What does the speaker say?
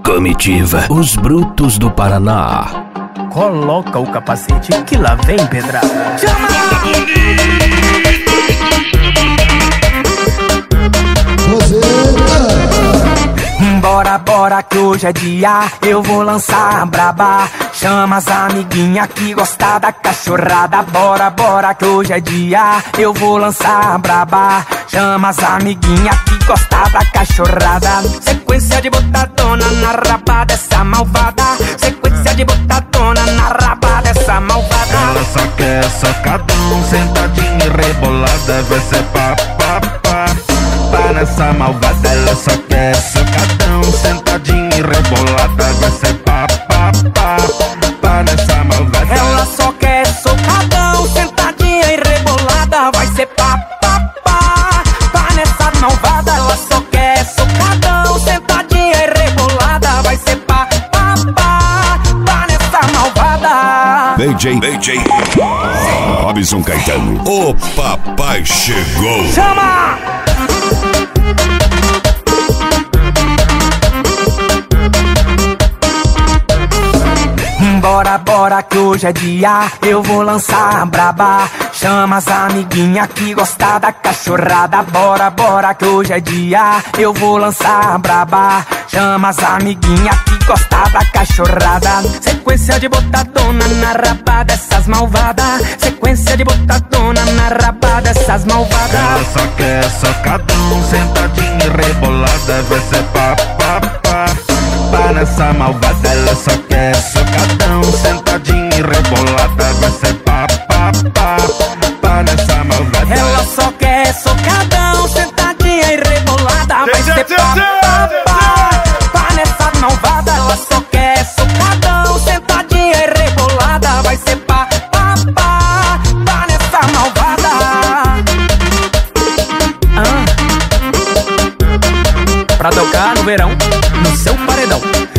Comitiva, os brutos do Paraná. Coloca o capacete que lá vem pedrada. Chama! Bora, bora que hoje é dia, eu vou lançar a braba. Chama as amiguinha que gosta da cachorrada. Bora, bora que hoje é dia, eu vou lançar a braba. Chama as amiguinha que gosta da cachorrada. Sequência de botadona na raba dessa malvada. Sequência de botadona na raba dessa malvada. Ela só quer socadão, sentadinha e rebolada. Vai ser pá, pá, pá. Pá nessa malvada, ela só quer socadão, sentadinha e rebolada. Vai ser pá, pá, pá. Pá nessa malvada. Ela só quer socadão, sentadinha e rebolada. Vai ser pá, pá, pá. Pá nessa malvada. Ela só quer socadão, sentadinha e rebolada. Vai ser pá, pá, pá. Pá nessa malvada. DJ Robson Caetano. O papai chegou. Chama! Bora, bora que hoje é dia, eu vou lançar a braba. Chama as amiguinha que gosta da cachorrada. Bora, bora que hoje é dia, eu vou lançar a braba. Chama as amiguinha que gosta da cachorrada. Sequência de botadona na raba dessas malvadas. Sequência de botadona na raba dessas malvadas. Ela só quer socadão, sentadinha e rebolada. Vai ser pá, pá, pá. Pá nessa malvada, ela só quer socadão, sentadinha e rebolada. Vai ser pá, pá, pá. Pá nessa malvada. Ela só quer socadão, sentadinha e rebolada. Vai ser pá, pá, pá. Pá nessa malvada. Ela só quer socadão, sentadinha e rebolada. Vai ser pá, pá, pá. Pá nessa malvada. Pra tocar no verão, no seu paredão.